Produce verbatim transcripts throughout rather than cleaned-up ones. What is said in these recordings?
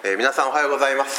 えー、皆さんおはようございます。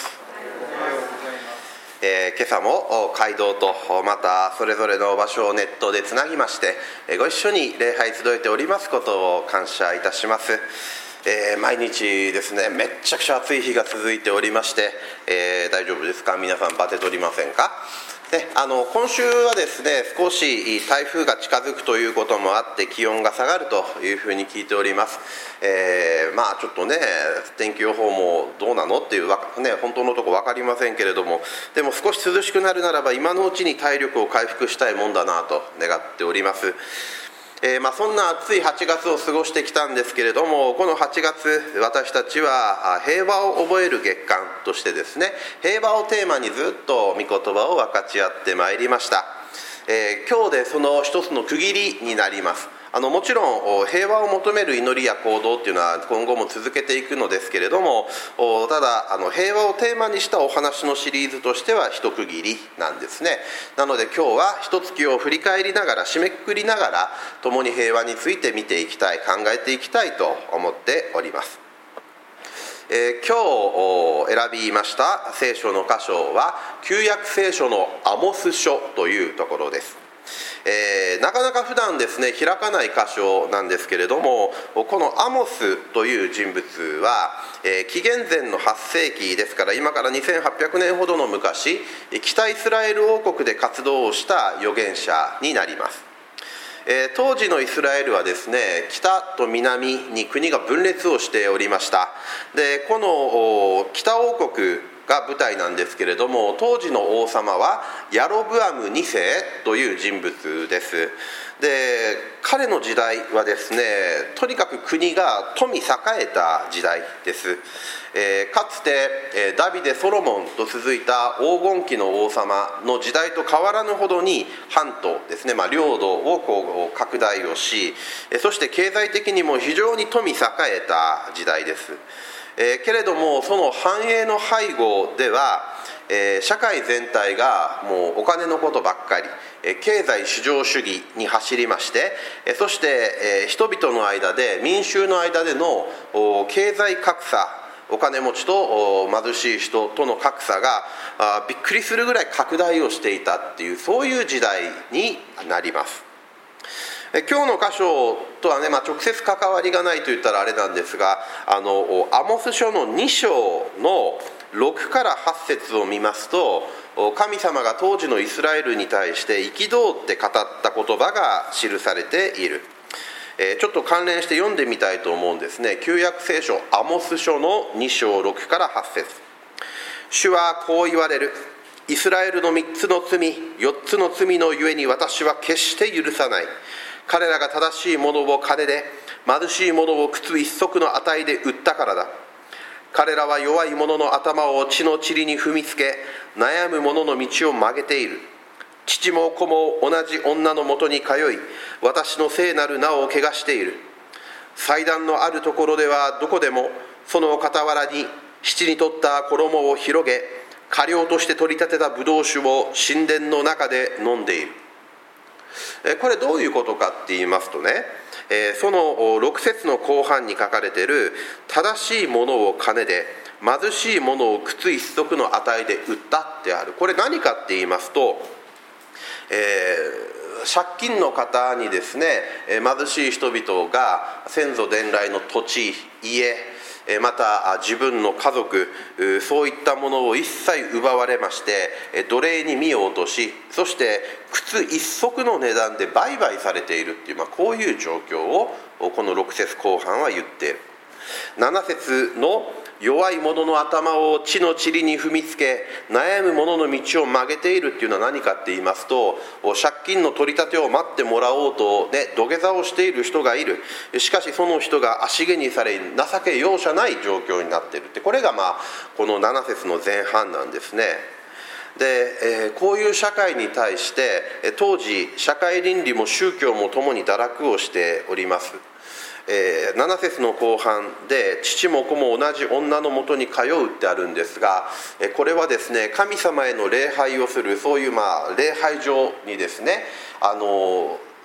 えー、今朝も街道とまたそれぞれの場所をネットでつなぎまして、えー、ご一緒に礼拝集えておりますことを感謝いたします。えー、毎日ですね、めっちゃくちゃ暑い日が続いておりまして、えー、大丈夫ですか？皆さんバテとりませんか？であの今週はですね、少し台風が近づくということもあって気温が下がるというふうに聞いております。えー、まあちょっとね、天気予報もどうなのっていう、ね、本当のところ分かりませんけれども、でも少し涼しくなるならば今のうちに体力を回復したいもんだなと願っております。えーまあ、そんな暑いはちがつを過ごしてきたんですけれども、このはちがつ私たちは平和を覚える月間としてですね、平和をテーマにずっと御言葉を分かち合ってまいりました。えー、今日でその一つの区切りになります。あのもちろん平和を求める祈りや行動っていうのは今後も続けていくのですけれども、ただあの平和をテーマにしたお話のシリーズとしては一区切りなんですね。なので今日は一月を振り返りながら、締めくくりながら共に平和について見ていきたい、考えていきたいと思っております。えー、今日選びました聖書の箇所は旧約聖書のアモス書というところです。えー、なかなか普段ですね開かない箇所なんですけれども、このアモスという人物は、えー、紀元前のはっせいきですから、今からにせんはっぴゃくねんほどの昔、北イスラエル王国で活動をした預言者になります。えー、当時のイスラエルはですね、北と南に国が分裂をしておりました。でこの北王国が舞台なんですけれども、当時の王様はヤロブアムにせいという人物です。で彼の時代はですね、とにかく国が富栄えた時代です。えー、かつて、えー、ダビデ・ソロモンと続いた黄金期の王様の時代と変わらぬほどに藩とですね、まあ、領土をこう拡大をし、そして経済的にも非常に富栄えた時代です。えー、けれどもその繁栄の背後では、えー、社会全体がもうお金のことばっかり、えー、経済至上主義に走りまして、えー、そして、えー、人々の間で、民衆の間での経済格差、お金持ちと貧しい人との格差があびっくりするぐらい拡大をしていたっていう、そういう時代になります。今日の箇所とはね、まあ、直接関わりがないと言ったらあれなんですが、あのアモス書のに章のろくからはち節を見ますと、神様が当時のイスラエルに対して憤って語った言葉が記されている。えー、ちょっと関連して読んでみたいと思うんですね。旧約聖書アモス書のに章ろくからはち節。主はこう言われる。イスラエルのみっつの罪、よっつの罪のゆえに私は決して許さない。彼らが正しいものを金で、貧しいものを靴一足の値で売ったからだ。彼らは弱い者の頭を地の塵に踏みつけ、悩む者の道を曲げている。父も子も同じ女のもとに通い、私の聖なる名を汚している。祭壇のあるところではどこでも、その傍らに七に取った衣を広げ、過料として取り立てたブドウ酒を神殿の中で飲んでいる。これどういうことかって言いますとね、そのろく節の後半に書かれている正しいものを金で、貧しいものを靴一足の値で売ったってある。これ何かって言いますと、えー、借金の方にですね、貧しい人々が先祖伝来の土地、家、また自分の家族、そういったものを一切奪われまして、奴隷に身を落とし、そして靴一足の値段で売買されているっていう、まあ、こういう状況をこのろく節後半は言っている。なな節の弱い者の頭を地の塵に踏みつけ、悩む者の道を曲げているっていうのは何かって言いますと、借金の取り立てを待ってもらおうと、ね、土下座をしている人がいる。しかしその人が足毛にされ、情け容赦ない状況になっているって、これがまあこのなな節の前半なんですね。で、えー、こういう社会に対して当時社会倫理も宗教もともに堕落をしております。えー、なな節の後半で父も子も同じ女のもとに通うってあるんですが、えー、これはですね、神様への礼拝をする、そういうまあ礼拝場にですね、あの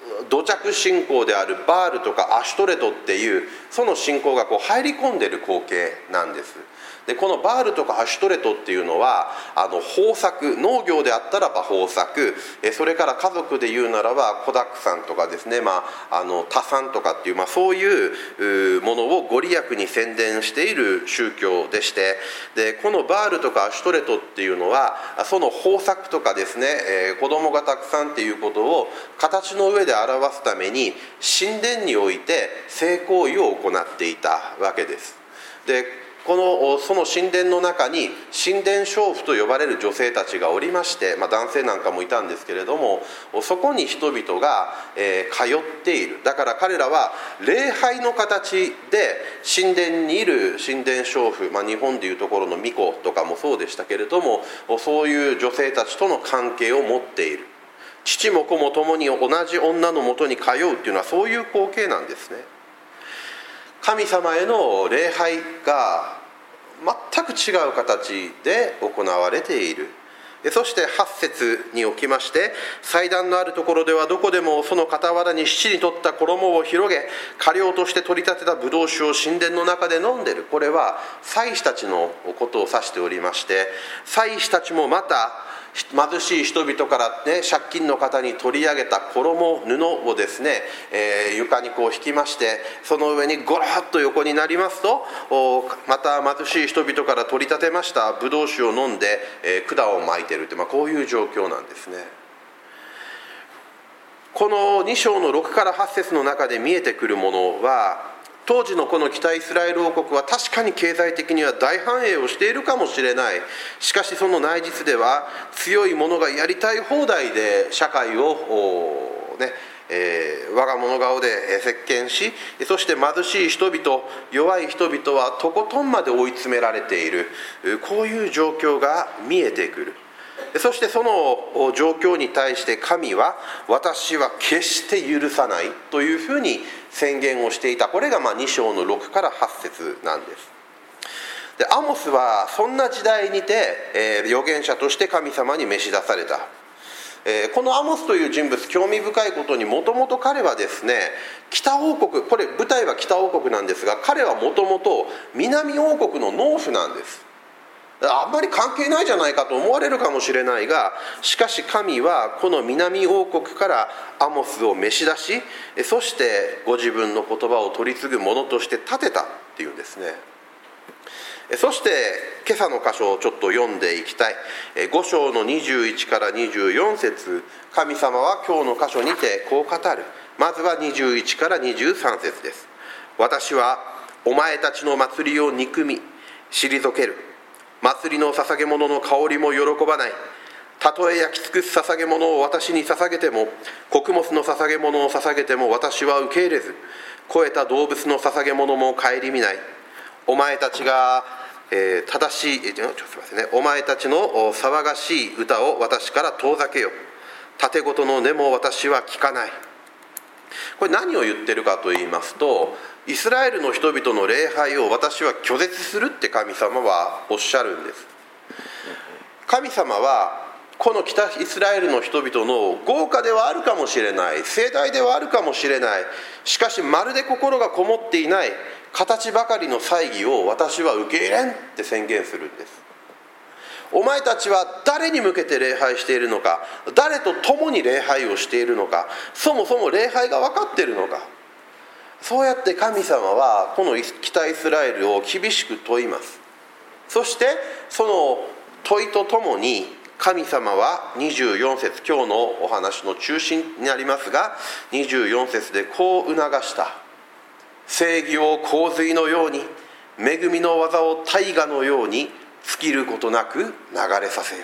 土着信仰であるバールとかアシュトレトっていうその信仰がこう入り込んでいる光景なんです。でこのバールとかアシュトレトっていうのはあの豊作、農業であったらば豊作、それから家族で言うならば子だくさんとかですね、まあ、あの多産とかっていう、まあ、そういうものをご利益に宣伝している宗教でして、でこのバールとかアシュトレトっていうのはその豊作とかですね、えー、子供がたくさんっていうことを形の上で表すために神殿において性行為を行っていたわけです。でこのその神殿の中に神殿娼婦と呼ばれる女性たちがおりまして、まあ、男性なんかもいたんですけれども、そこに人々が、えー、通っている。だから彼らは礼拝の形で神殿にいる神殿娼婦、まあ、日本でいうところの巫女とかもそうでしたけれども、そういう女性たちとの関係を持っている。父も子も共に同じ女のもとに通うっていうのはそういう光景なんですね。神様への礼拝が全く違う形で行われている。そしてはち節におきまして、祭壇のあるところではどこでもその傍らに七に取った衣を広げ、過料として取り立てたブドウ酒を神殿の中で飲んでいる。これは祭司たちのことを指しておりまして、祭司たちもまた貧しい人々から、ね、借金の方に取り上げた衣、布をですね、えー、床にこう引きまして、その上にゴロッと横になりますと、また貧しい人々から取り立てましたブドウ酒を飲んで、えー、管を巻いているという、まあ、こういう状況なんですね。このに章のろくからはち節の中で見えてくるものは、当時のこの北イスラエル王国は確かに経済的には大繁栄をしているかもしれない。しかしその内実では強い者がやりたい放題で社会を、ねえー、我が物顔で席巻し、そして貧しい人々、弱い人々はとことんまで追い詰められている、こういう状況が見えてくる。そしてその状況に対して神は、私は決して許さないというふうに宣言をしていた。これがまあに章のろくからはち節なんです。でアモスはそんな時代にて、えー、預言者として神様に召し出された。えー、このアモスという人物、興味深いことに、もともと彼はですね、北王国、これ舞台は北王国なんですが、彼はもともと南王国の農夫なんです。あんまり関係ないじゃないかと思われるかもしれないが、しかし神はこの南王国からアモスを召し出し、そしてご自分の言葉を取り継ぐ者として立てたっていうんですね。そして今朝の箇所をちょっと読んでいきたい。ご章のにじゅういちからにじゅうよん節、神様は今日の箇所にてこう語る。まずはにじゅういちからにじゅうさん節です。私はお前たちの祭りを憎み退ける。祭りの捧げ物の香りも喜ばない。たとえ焼き尽くす捧げ物を私に捧げても、穀物の捧げ物を捧げても私は受け入れず、肥えた動物の捧げ物も顧みない。お前たちが、えー、正しい、えちょっとすいませんね、お前たちの騒がしい歌を私から遠ざけよ。盾ごとの音も私は聞かない。これ何を言ってるかと言いますと、イスラエルの人々の礼拝を私は拒絶するって神様はおっしゃるんです。神様はこの北イスラエルの人々の豪華ではあるかもしれない、盛大ではあるかもしれない、しかしまるで心がこもっていない形ばかりの祭儀を私は受け入れんって宣言するんです。お前たちは誰に向けて礼拝しているのか、誰と共に礼拝をしているのか、そもそも礼拝が分かっているのか。そうやって神様はこの北イスラエルを厳しく問います。そしてその問いとともに神様はにじゅうよん節、今日のお話の中心になりますが、にじゅうよん節でこう促した。正義を洪水のように、恵みの技を大河のように尽きることなく流れさせよ。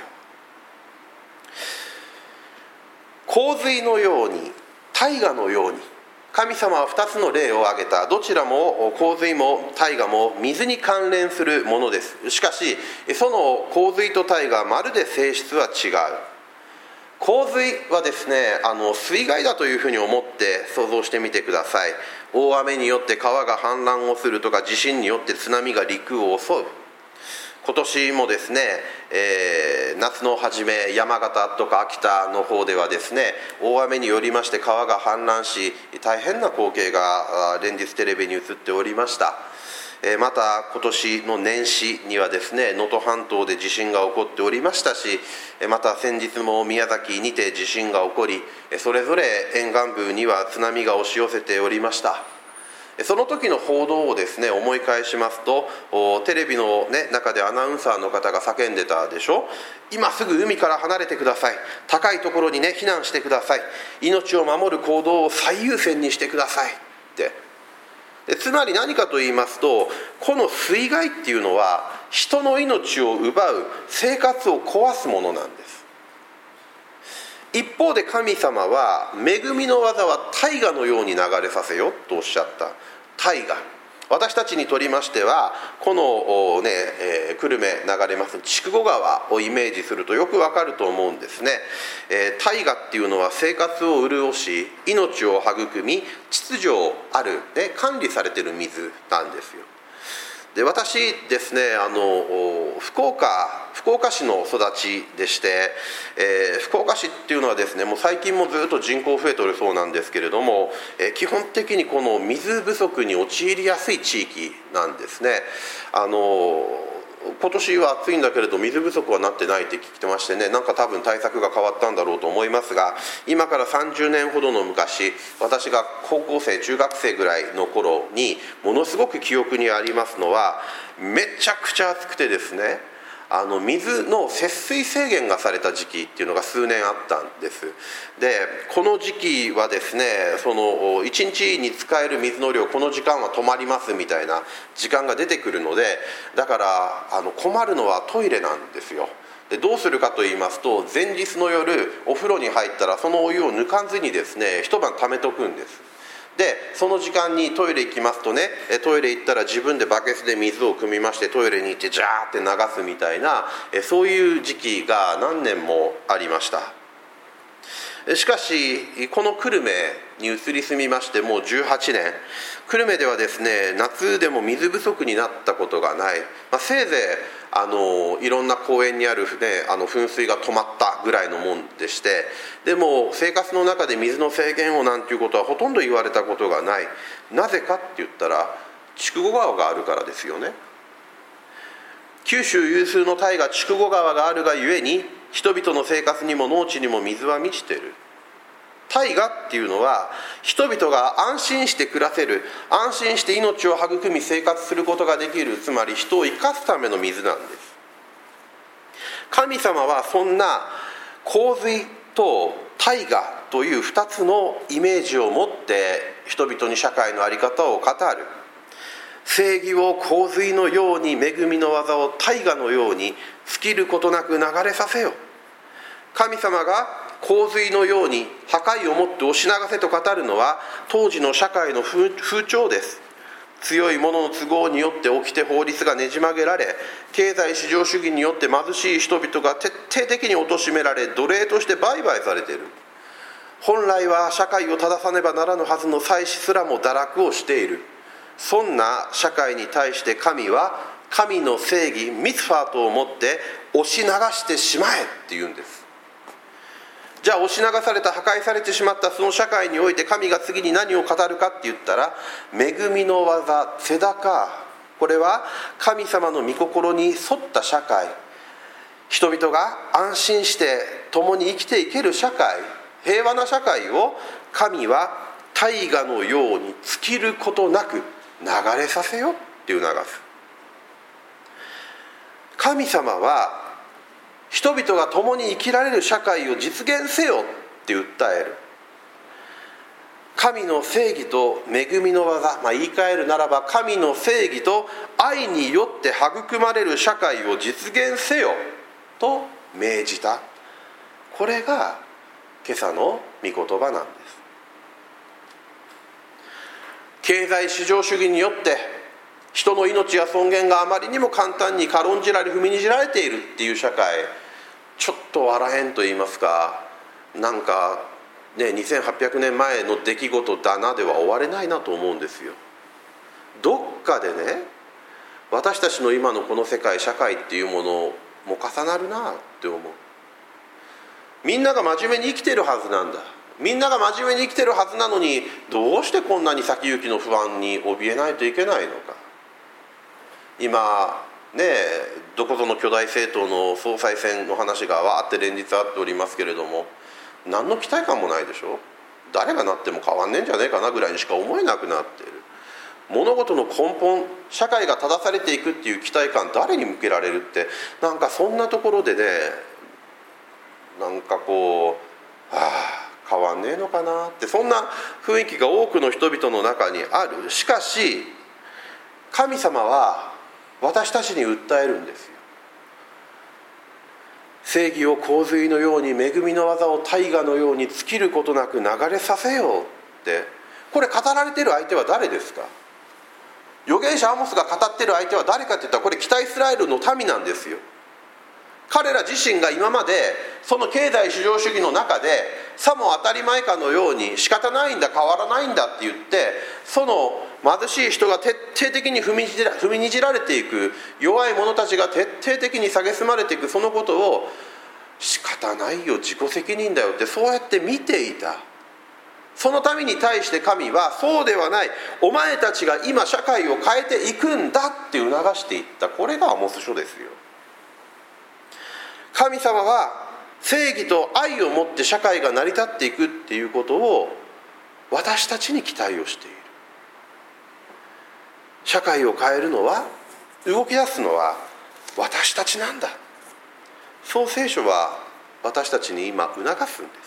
洪水のように、大河のように、神様はふたつの例を挙げた。どちらも洪水も大河も水に関連するものです。しかしその洪水と大河はまるで性質は違う。洪水はですね、あの水害だというふうに思って想像してみてください。大雨によって川が氾濫をするとか、地震によって津波が陸を襲う。 今年もですね、えー、夏の初め山形とか秋田の方ではですね、大雨によりまして川が氾濫し、大変な光景が連日テレビに映っておりました。また今年の年始にはですね、能登半島で地震が起こっておりましたし、また先日も宮崎にて地震が起こり、それぞれ沿岸部には津波が押し寄せておりました。その時の報道をですね思い返しますと、テレビの、ね、中でアナウンサーの方が叫んでたでしょ。今すぐ海から離れてください、高いところにね避難してください、命を守る行動を最優先にしてくださいって。でつまり何かと言いますと、この水害っていうのは人の命を奪う、生活を壊すものなんです。一方で神様は、恵みの技は大河のように流れさせよとおっしゃった。大河、私たちにとりましてはこの、ねえー、久留米流れます筑後川をイメージするとよくわかると思うんですね。えー、大河っていうのは生活を潤し、命を育み、秩序ある、ね、管理されている水なんですよ。で私ですね、あの福岡福岡市の育ちでして、えー、福岡市っていうのはですね、もう最近もずっと人口増えておるそうなんですけれども、えー、基本的にこの水不足に陥りやすい地域なんですね。あの今年は暑いんだけれど水不足はなってないって聞いてましてね、なんか多分対策が変わったんだろうと思いますが、今からさんじゅうねんほどの昔、私が高校生中学生ぐらいの頃にものすごく記憶にありますのは、めちゃくちゃ暑くてですね、あの水の節水制限がされた時期っていうのが数年あったんです。でこの時期はですね、そのいちにちに使える水の量、この時間は止まりますみたいな時間が出てくるので、だからあの困るのはトイレなんですよ。でどうするかと言いますと、前日の夜お風呂に入ったらそのお湯を抜かずにですね一晩溜めとくんです。でその時間にトイレ行きますとね、トイレ行ったら自分でバケツで水を汲みまして、トイレに行ってジャーって流すみたいな、そういう時期が何年もありました。しかしこの久留米に移り住みましてもうじゅうはちねん、久留米ではですね夏でも水不足になったことがない、まあ、せいぜいあのいろんな公園にある、ね、あの噴水が止まったぐらいのもんでして、でも生活の中で水の制限をなんていうことはほとんど言われたことがない。なぜかって言ったら筑後川があるからですよね。九州有数の大河筑後川があるがゆえに、人々の生活にも農地にも水は満ちている。大河っていうのは人々が安心して暮らせる、安心して命を育み生活することができる、つまり人を生かすための水なんです。神様はそんな洪水と大河というふたつのイメージを持って人々に社会の在り方を語る。正義を洪水のように、恵みの技を大河のように尽きることなく流れさせよ。神様が洪水のように破壊をもって押し流せと語るのは当時の社会の風潮です。強い者の都合によって起きて法律がねじ曲げられ、経済市場主義によって貧しい人々が徹底的に貶められ、奴隷として売買されている。本来は社会を正さねばならぬはずの祭司すらも堕落をしている。そんな社会に対して神は神の正義ミツファーと思って押し流してしまえって言うんです。じゃあ押し流された、破壊されてしまったその社会において神が次に何を語るかって言ったら、恵みの技、ツェダカー、これは神様の御心に沿った社会、人々が安心して共に生きていける社会、平和な社会を神は大河のように尽きることなく流れさせよって促す。神様は人々が共に生きられる社会を実現せよって訴える。神の正義と恵みの技、まあ、言い換えるならば神の正義と愛によって育まれる社会を実現せよと命じた。これが今朝の御言葉なんです。経済市場主義によって人の命や尊厳があまりにも簡単に軽んじられ踏みにじられているっていう社会、ちょっと笑えんと言いますか、なんかねにせんはっぴゃくねんまえの出来事だなでは終われないなと思うんですよ。どっかでね、 私たちの今のこの世界、社会っていうものも重なるなって思う。みんなが真面目に生きてるはずなんだ。みんなが真面目に生きてるはずなのに、どうしてこんなに先行きの不安に怯えないといけないのか。今ねえ、どこぞの巨大政党の総裁選の話がわーって連日あっておりますけれども、何の期待感もないでしょ。誰がなっても変わんねえんじゃねえかなぐらいにしか思えなくなっている。物事の根本、社会が正されていくっていう期待感、誰に向けられるって、なんかそんなところでね、なんかこう、はあ変わんねえのかなって、そんな雰囲気が多くの人々の中にある。しかし神様は私たちに訴えるんですよ。正義を洪水のように、恵みの技を大河のように尽きることなく流れさせようって、これ語られている相手は誰ですか。預言者アモスが語っている相手は誰かっていったら、これ北イスラエルの民なんですよ。彼ら自身が今までその経済至上主義の中で、さも当たり前かのように仕方ないんだ、変わらないんだって言って、その貧しい人が徹底的に踏みにじら、踏みにじられていく、弱い者たちが徹底的に蔑まれていく、そのことを仕方ないよ、自己責任だよって、そうやって見ていた。その民に対して神は、そうではない、お前たちが今社会を変えていくんだって促していった。これがアモス書ですよ。神様は正義と愛を持って社会が成り立っていくっていうことを私たちに期待をしている。社会を変えるのは、動き出すのは私たちなんだ。そう聖書は私たちに今促すんです。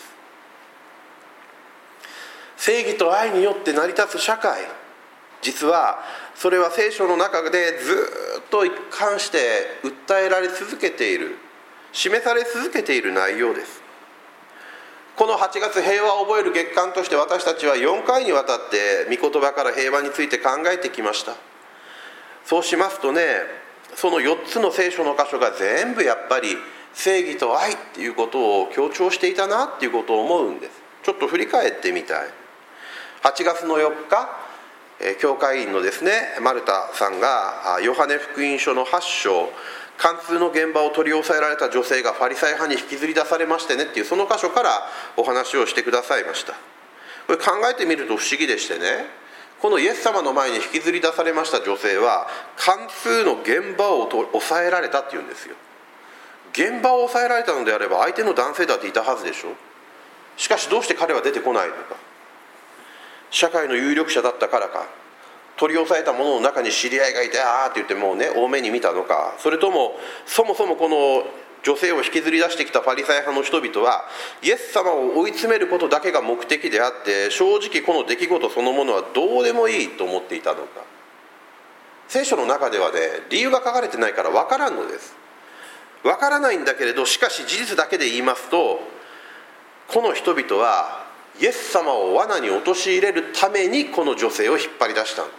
正義と愛によって成り立つ社会、実はそれは聖書の中でずっと一貫して訴えられ続けている、示され続けている内容です。このはちがつ、平和を覚える月間として私たちはよんかいにわたって御言葉から平和について考えてきました。そうしますとね、そのよっつの聖書の箇所が全部やっぱり正義と愛っていうことを強調していたなっていうことを思うんです。ちょっと振り返ってみたい。はちがつのよっか、教会員のですね、マルタさんがヨハネ福音書のはち章、貫通の現場を取り押さえられた女性がファリサイ派に引きずり出されましてねっていう、その箇所からお話をしてくださいました。これ考えてみると不思議でしてね、このイエス様の前に引きずり出されました女性は、貫通の現場を抑えられたっていうんですよ。現場を抑えられたのであれば相手の男性だっていたはずでしょ。しかしどうして彼は出てこないのか。社会の有力者だったからか、取り押さえた者の中に知り合いがいて、あーって言ってもうね、多めに見たのか、それともそもそもこの女性を引きずり出してきたファリサイ派の人々はイエス様を追い詰めることだけが目的であって、正直この出来事そのものはどうでもいいと思っていたのか。聖書の中ではね、理由が書かれてないから分からんのです。分からないんだけれど、しかし事実だけで言いますと、この人々はイエス様を罠に陥れるためにこの女性を引っ張り出したんです。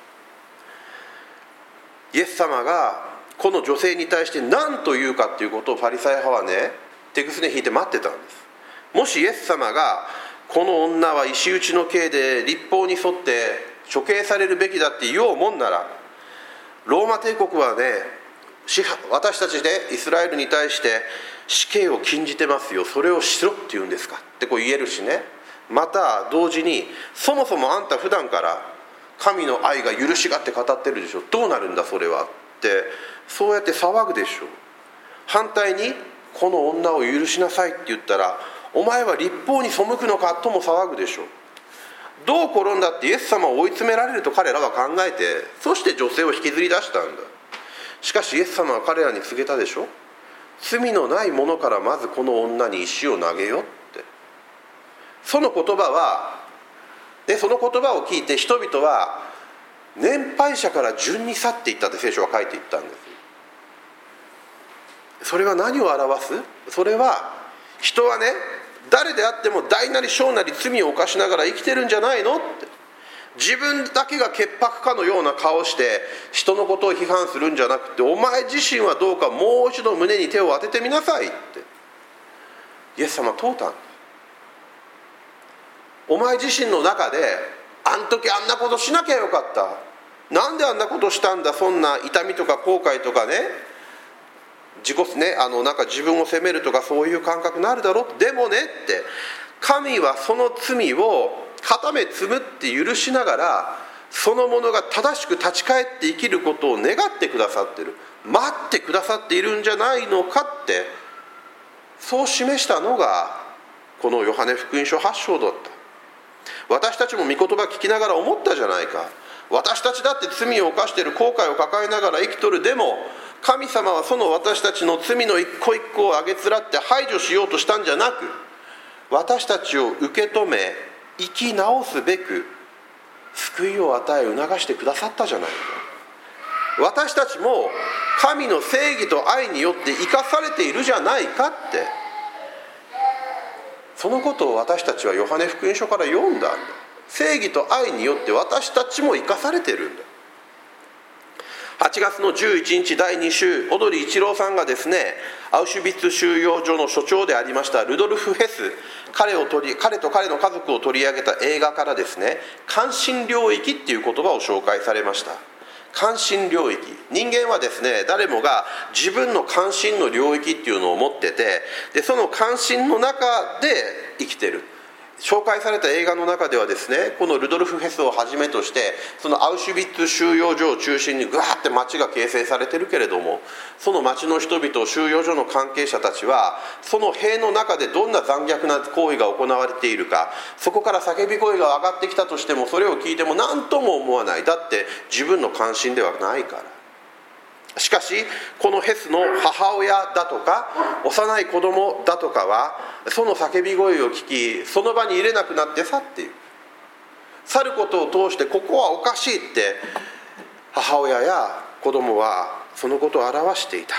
イエス様がこの女性に対して何と言うかということをファリサイ派はね、手ぐすね引いて待ってたんです。もしイエス様がこの女は石打ちの刑で律法に沿って処刑されるべきだって言おうもんなら、ローマ帝国はね、私たちでイスラエルに対して死刑を禁じてますよ、それをしろって言うんですかってこう言えるしね。また同時に、そもそもあんた普段から神の愛が許しがって語ってるでしょ、どうなるんだそれはって、そうやって騒ぐでしょう。反対にこの女を許しなさいって言ったら、お前は律法に背くのかとも騒ぐでしょう。どう転んだってイエス様を追い詰められると彼らは考えて、そして女性を引きずり出したんだ。しかしイエス様は彼らに告げたでしょ。罪のないものからまずこの女に石を投げよって。その言葉はでその言葉を聞いて人々は年配者から順に去っていったって聖書は書いていったんです。それは何を表す？それは人はね、誰であっても大なり小なり罪を犯しながら生きてるんじゃないのって。自分だけが潔白かのような顔して人のことを批判するんじゃなくて、お前自身はどうかもう一度胸に手を当ててみなさいってイエス様は問うたんだ。お前自身の中で、あん時あんなことしなきゃよかった、 なんであんなことしたんだ、そんな痛みとか後悔とかね、自己ね、あのなんか自分を責めるとかそういう感覚になるだろう。でもねって、神はその罪を片目つむって許しながら、そのものが正しく立ち返って生きることを願ってくださっている、待ってくださっているんじゃないのかって、そう示したのがこのヨハネ福音書はち章だった。私たちも御言葉聞きながら思ったじゃないか。私たちだって罪を犯している、後悔を抱えながら生きとる。でも神様はその私たちの罪の一個一個をあげつらって排除しようとしたんじゃなく、私たちを受け止め生き直すべく救いを与え促してくださったじゃないか。私たちも神の正義と愛によって生かされているじゃないかって、そのことを私たちはヨハネ福音書から読んだんだ。正義と愛によって私たちも生かされているんだ。はちがつのじゅういちにちだいに週、小鳥一郎さんがですね、アウシュビッツ収容所の所長でありましたルドルフ・ヘス、彼を取り彼と彼の家族を取り上げた映画からですね、関心領域っていう言葉を紹介されました。関心領域、人間はですね、誰もが自分の関心の領域っていうのを持ってて、でその関心の中で生きてる。紹介された映画の中ではですね、このルドルフ・ヘスをはじめとして、そのアウシュビッツ収容所を中心にぐわーって街が形成されてるけれども、その街の人々、収容所の関係者たちは、その塀の中でどんな残虐な行為が行われているか、そこから叫び声が上がってきたとしても、それを聞いても何とも思わない。だって自分の関心ではないから。しかしこのヘスの母親だとか幼い子供だとかは、その叫び声を聞き、その場に入れなくなって去っている。去ることを通して、ここはおかしいって母親や子供はそのことを表していた。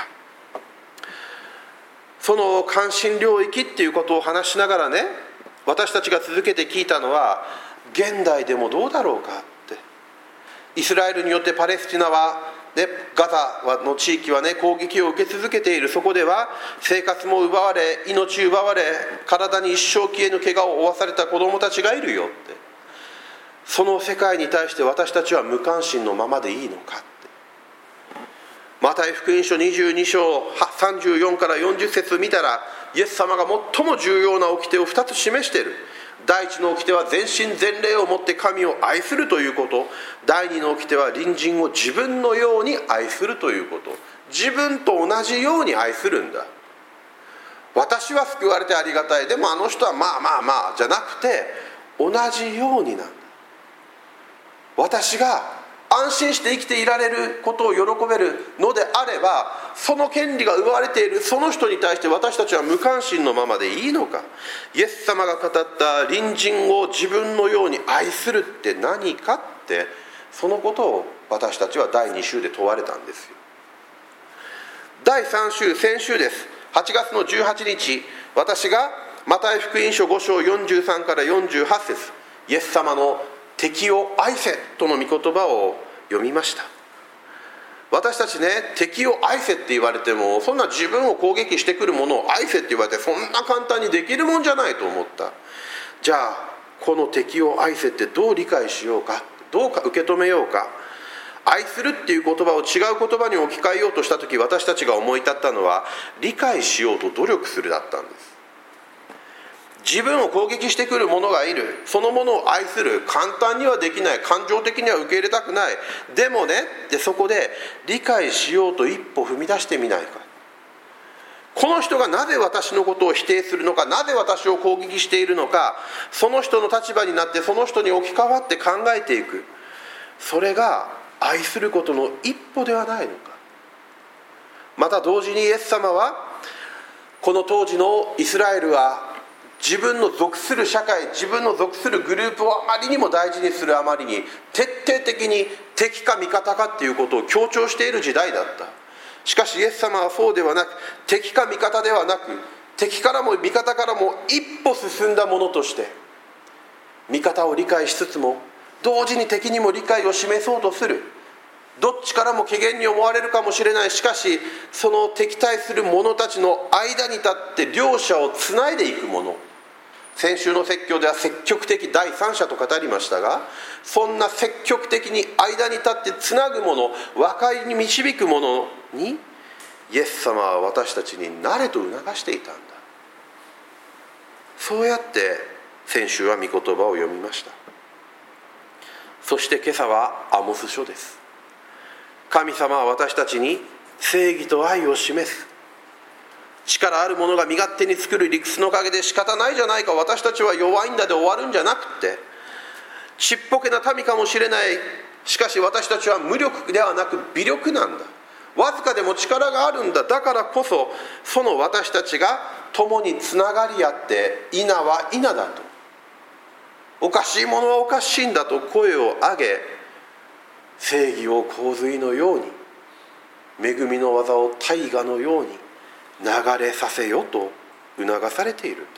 その関心領域っていうことを話しながらね、私たちが続けて聞いたのは、現代でもどうだろうかって。イスラエルによってパレスチナはでガザの地域はね、攻撃を受け続けている。そこでは生活も奪われ、命奪われ、体に一生消えぬ怪我を負わされた子どもたちがいるよって。その世界に対して私たちは無関心のままでいいのかって。マタイ福音書にじゅうに章さんじゅうよんからよんじゅっ節見たら、イエス様が最も重要な掟をふたつ示している。第一の掟は全身全霊をもって神を愛するということ。第二の掟は隣人を自分のように愛するということ。自分と同じように愛するんだ。私は救われてありがたい、でもあの人はまあまあまあじゃなくて、同じようになんだ。私が安心して生きていられることを喜べるのであれば、その権利が奪われているその人に対して私たちは無関心のままでいいのか。イエス様が語った隣人を自分のように愛するって何かって、そのことを私たちはだいに週で問われたんですよ。だいさん週、先週です。はちがつのじゅうはちにち、私がマタイ福音書ご章よんじゅうさんからよんじゅうはち節、イエス様の敵を愛せとの御言葉を読みました。私たちね、敵を愛せって言われても、そんな自分を攻撃してくるものを愛せって言われて、そんな簡単にできるもんじゃないと思った。じゃあこの敵を愛せってどう理解しようか、どうか受け止めようか。愛するっていう言葉を違う言葉に置き換えようとしたとき、私たちが思い立ったのは、理解しようと努力するだったんです。自分を攻撃してくる者がいる、その者を愛する、簡単にはできない、感情的には受け入れたくない。でもね、でそこで理解しようと一歩踏み出してみないか。この人がなぜ私のことを否定するのか、なぜ私を攻撃しているのか、その人の立場になってその人に置き換わって考えていく。それが愛することの一歩ではないのか。また同時にイエス様は、この当時のイスラエルは自分の属する社会、自分の属するグループをあまりにも大事にするあまりに、徹底的に敵か味方かっていうことを強調している時代だった。しかしイエス様はそうではなく、敵か味方ではなく、敵からも味方からも一歩進んだものとして、味方を理解しつつも同時に敵にも理解を示そうとする。どっちからも怪訝に思われるかもしれない。しかしその敵対する者たちの間に立って両者をつないでいくもの、 先週の説教では積極的第三者と語りましたが、そんな積極的に間に立ってつなぐもの、和解に導くものにイエス様は私たちになれと促していたんだ。そうやって先週は御言葉を読みました。そして今朝はアモス書です。神様は私たちに正義と愛を示す。力ある者が身勝手に作る理屈の陰で仕方ないじゃないか、私たちは弱いんだで終わるんじゃなくて、ちっぽけな民かもしれない、しかし私たちは無力ではなく微力なんだ、わずかでも力があるんだ、だからこそその私たちが共につながり合って稲は稲だと、おかしいものはおかしいんだと声を上げ、正義を洪水のように、恵みの技を大河のように流れさせよと促されているんだ。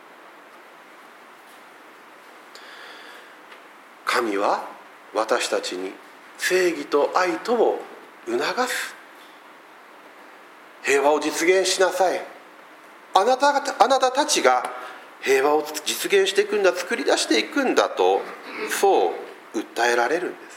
神は私たちに正義と愛とを促す。平和を実現しなさい、あなた方、あなたたちが平和を実現していくんだ、作り出していくんだと、そう訴えられるんです。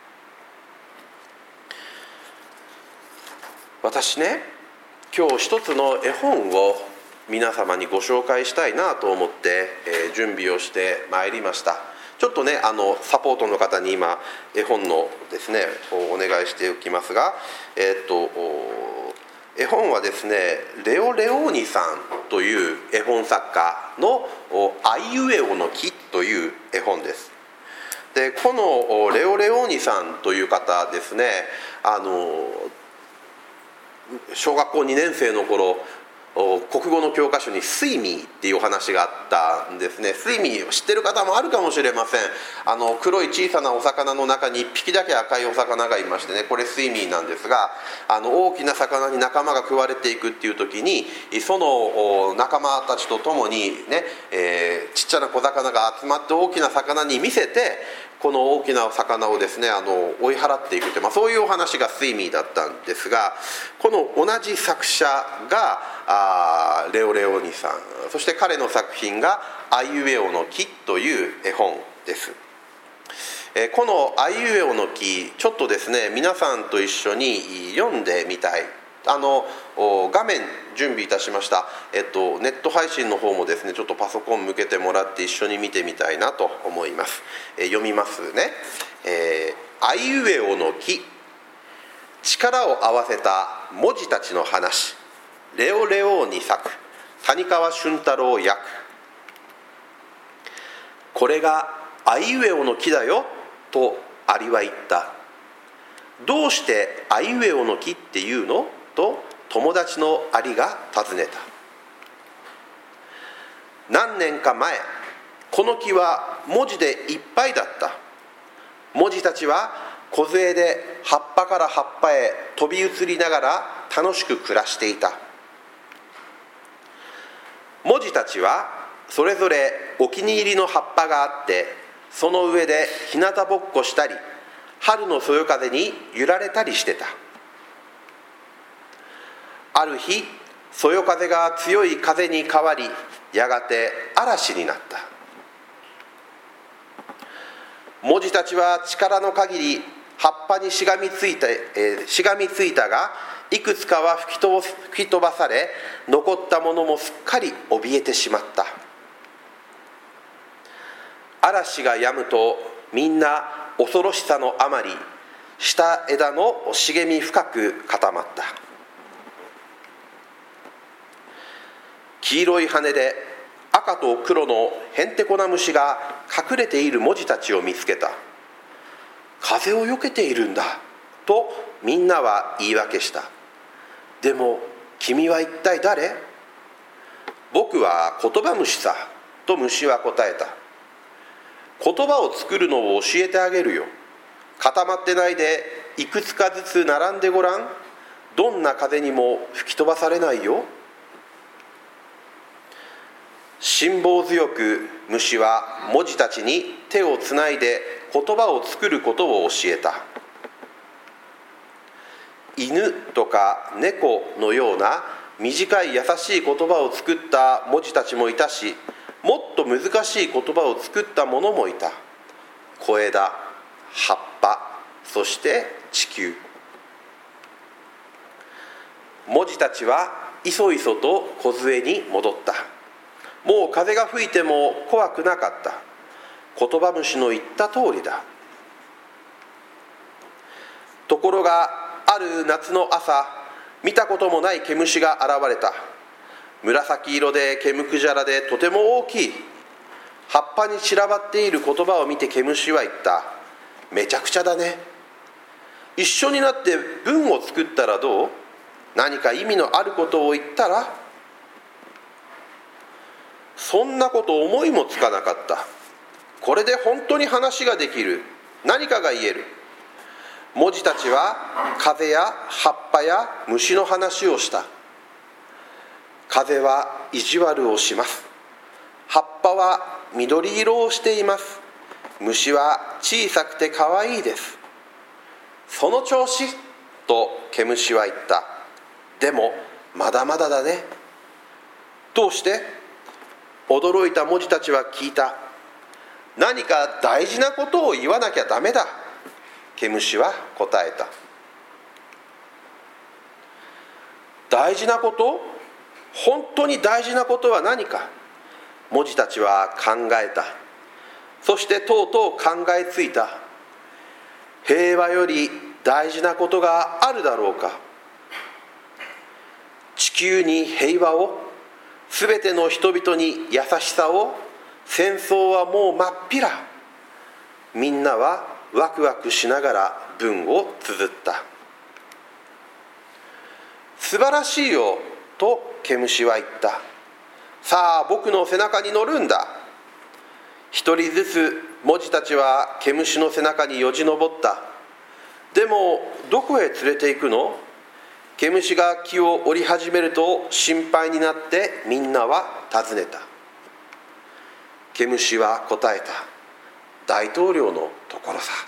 私ね、今日一つの絵本を皆様にご紹介したいなと思って、えー、準備をしてまいりました。ちょっとね、あのサポートの方に今絵本のですねお願いしておきますが、えー、っと絵本はですね、レオ・レオーニさんという絵本作家のあいうえおの木という絵本です。で、このレオ・レオーニさんという方ですね、あの小学校にねん生の頃、国語の教科書にスイミーっていうお話があったんですね。スイミーを知ってる方もあるかもしれません。あの黒い小さなお魚の中にいっぴきだけ赤いお魚がいましてね、これスイミーなんですが、あの大きな魚に仲間が食われていくっていう時に、その仲間たちと共にね、えー、ちっちゃな小魚が集まって大きな魚に見せて、この大きな魚をですね、あの追い払っていくという、まあ、そういうお話がスイミーだったんですが、この同じ作者があレオ・レオーニさん、そして彼の作品があいうえおの木という絵本です。えこのあいうえおの木、ちょっとですね皆さんと一緒に読んでみたい。あの画面準備いたしました、えっと、ネット配信の方もですね、ちょっとパソコン向けてもらって一緒に見てみたいなと思います。え読みますね。えー、あいうえおの木、力を合わせた文字たちの話、レオ・レオーニ作、谷川俊太郎訳。これがあいうえおの木だよとアリは言った。どうしてあいうえおの木っていうのと友達のアリが尋ねた。何年か前、この木は文字でいっぱいだった。文字たちは梢で葉っぱから葉っぱへ飛び移りながら楽しく暮らしていた。文字たちはそれぞれお気に入りの葉っぱがあって、その上で日向ぼっこしたり、春のそよ風に揺られたりしてた。ある日、そよ風が強い風に変わり、やがて嵐になった。文字たちは力の限り葉っぱにしがみついた、えー、しがみついたが、いくつかは吹き飛ば、吹き飛ばされ、残ったものもすっかり怯えてしまった。嵐が止むと、みんな恐ろしさのあまり、下枝の茂み深く固まった。黄色い羽で赤と黒のへんてこな虫が隠れている文字たちを見つけた。風をよけているんだとみんなは言い訳した。でも君は一体誰？僕は言葉虫さと虫は答えた。言葉を作るのを教えてあげるよ。固まってないでいくつかずつ並んでごらん。どんな風にも吹き飛ばされないよ。辛抱強く虫は文字たちに手をつないで言葉を作ることを教えた。犬とか猫のような短い優しい言葉を作った文字たちもいたし、 もっと難しい言葉を作った者もいた。小枝、葉っぱ、そして地球。文字たちはいそいそと梢に戻った。もう風が吹いても怖くなかった。言葉虫の言った通りだ。ところがある夏の朝、見たこともない毛虫が現れた。紫色で毛むくじゃらでとても大きい。葉っぱに散らばっている言葉を見て毛虫は言った。めちゃくちゃだね。一緒になって文を作ったらどう？何か意味のあることを言ったら？そんなこと思いもつかなかった。これで本当に話ができる。何かが言える。文字たちは風や葉っぱや虫の話をした。風は意地悪をします。葉っぱは緑色をしています。虫は小さくてかわいいです。その調子と毛虫は言った。でもまだまだだね。どうして？驚いた文字たちは聞いた。何か大事なことを言わなきゃダメだ。毛虫は答えた。大事なこと？本当に大事なことは何か？文字たちは考えた。そしてとうとう考えついた。平和より大事なことがあるだろうか。地球に平和を、すべての人々に優しさを、戦争はもうまっぴら。みんなはワクワクしながら文を綴った。素晴らしいよと毛虫は言った。さあ僕の背中に乗るんだ。一人ずつ文字たちは毛虫の背中によじ登った。でもどこへ連れて行くの？毛虫が木を折り始めると心配になってみんなは尋ねた。毛虫は答えた。大統領のところさ。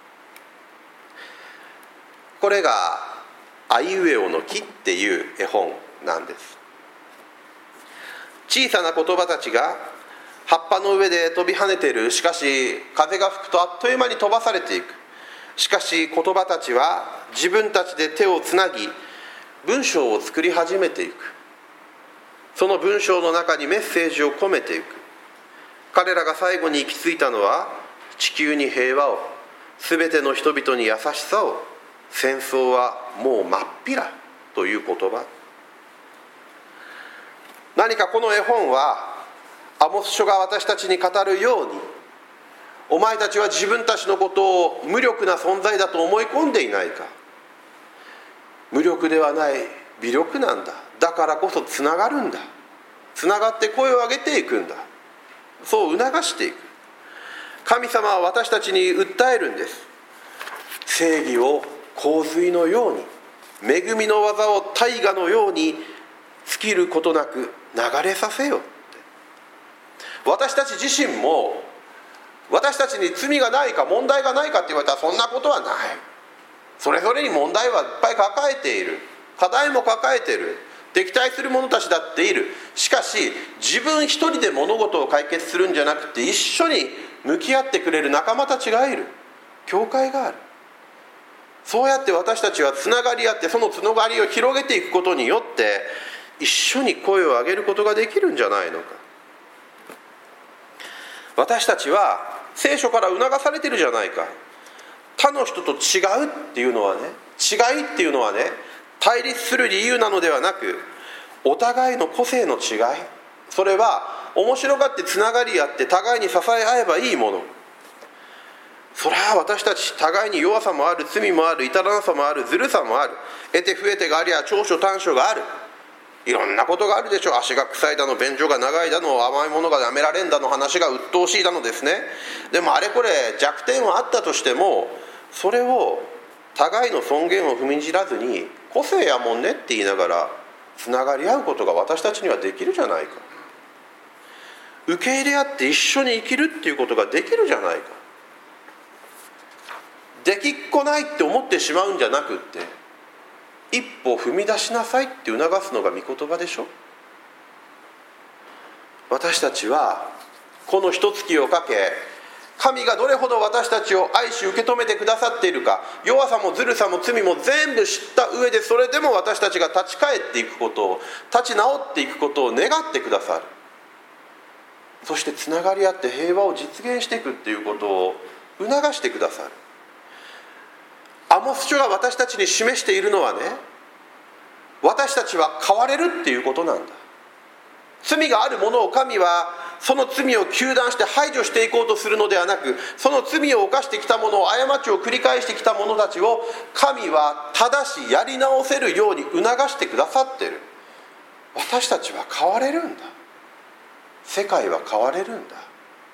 これがあいうえおの木っていう絵本なんです。小さな言葉たちが葉っぱの上で飛び跳ねている。しかし風が吹くとあっという間に飛ばされていく。しかし言葉たちは自分たちで手をつなぎ文章を作り始めていく。その文章の中にメッセージを込めていく。彼らが最後に行き着いたのは、地球に平和を、すべての人々に優しさを、戦争はもうまっぴらという言葉。何かこの絵本はアモス書が私たちに語るように、お前たちは自分たちのことを無力な存在だと思い込んでいないか。無力ではない、微力なんだ。だからこそつながるんだ。つながって声を上げていくんだ。そう促していく。神様は私たちに訴えるんです。正義を洪水のように、恵みの技を大河のように尽きることなく流れさせよ。私たち自身も、私たちに罪がないか問題がないかって言われたらそんなことはない。それぞれに問題はいっぱい抱えている。課題も抱えている。敵対する者たちだっている。しかし自分一人で物事を解決するんじゃなくて、一緒に向き合ってくれる仲間たちがいる。教会がある。そうやって私たちはつながり合って、そのつながりを広げていくことによって一緒に声を上げることができるんじゃないのか。私たちは聖書から促されているじゃないか。他の人と違うっていうのはね、違いっていうのはね、対立する理由なのではなく、お互いの個性の違い、それは面白がってつながり合って互いに支え合えばいいもの。それは私たち互いに弱さもある、罪もある、至らなさもある、ずるさもある、得て増えてがありゃ長所短所がある。いろんなことがあるでしょう。足が臭いだの、便所が長いだの、甘いものが舐められんだの、話が鬱陶しいだのですね。でもあれこれ弱点はあったとしても、それを互いの尊厳を踏みにじらずに、個性やもんねって言いながらつながり合うことが私たちにはできるじゃないか。受け入れ合って一緒に生きるっていうことができるじゃないか。できっこないって思ってしまうんじゃなくって、一歩踏み出しなさいって促すのが御言葉でしょ。私たちはこの一月をかけ、神がどれほど私たちを愛し受け止めてくださっているか、弱さもずるさも罪も全部知った上で、それでも私たちが立ち返っていくことを、立ち直っていくことを願ってくださる。そしてつながり合って平和を実現していくっていうことを促してくださる。アモス書が私たちに示しているのはね、私たちは変われるっていうことなんだ。罪がある者を神はその罪を糾弾して排除していこうとするのではなく、その罪を犯してきた者を、過ちを繰り返してきた者たちを神は正しやり直せるように促してくださっている。私たちは変われるんだ。世界は変われるんだ。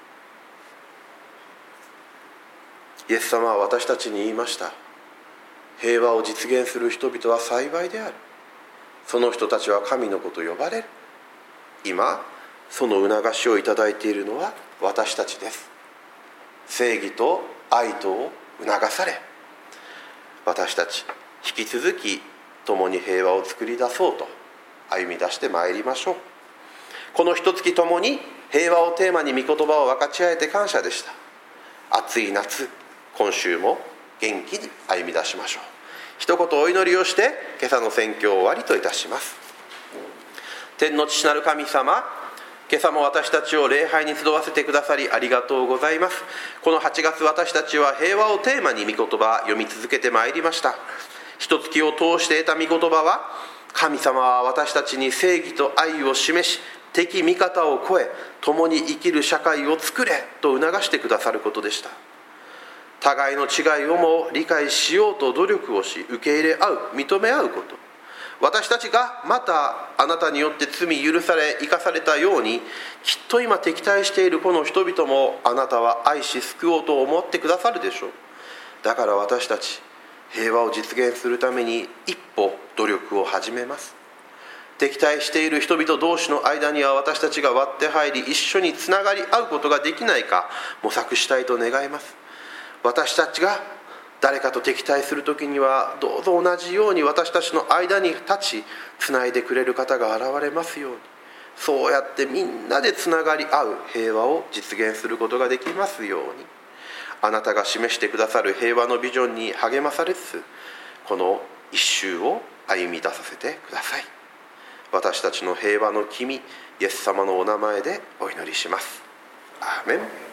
イエス様は私たちに言いました。平和を実現する人々は幸いである。その人たちは神の子と呼ばれる。今その促しをいただいているのは私たちです。正義と愛とを促され、私たち引き続き共に平和を作り出そうと歩み出してまいりましょう。この一月ともに平和をテーマに御言葉を分かち合えて感謝でした。暑い夏、今週も元気に歩み出しましょう。一言お祈りをして今朝の宣教を終わりといたします。天の父なる神様、今朝も私たちを礼拝に集わせてくださりありがとうございます。このはちがつ、私たちは平和をテーマに御言葉読み続けてまいりました。一月を通して得た御言葉は、神様は私たちに正義と愛を示し、敵味方を超え共に生きる社会を作れと促してくださることでした。互いの違いをも理解しようと努力をし、受け入れ合う、認め合うこと、私たちがまたあなたによって罪許され生かされたように、きっと今敵対しているこの人々もあなたは愛し救おうと思ってくださるでしょう。だから私たち平和を実現するために一歩努力を始めます。敵対している人々同士の間には私たちが割って入り、一緒につながり合うことができないか模索したいと願います。私たちが誰かと敵対するときには、どうぞ同じように私たちの間に立ちつないでくれる方が現れますように、そうやってみんなでつながり合う平和を実現することができますように、あなたが示してくださる平和のビジョンに励まされつつ、この一周を歩み出させてください。私たちの平和の君、イエス様のお名前でお祈りします。アーメン。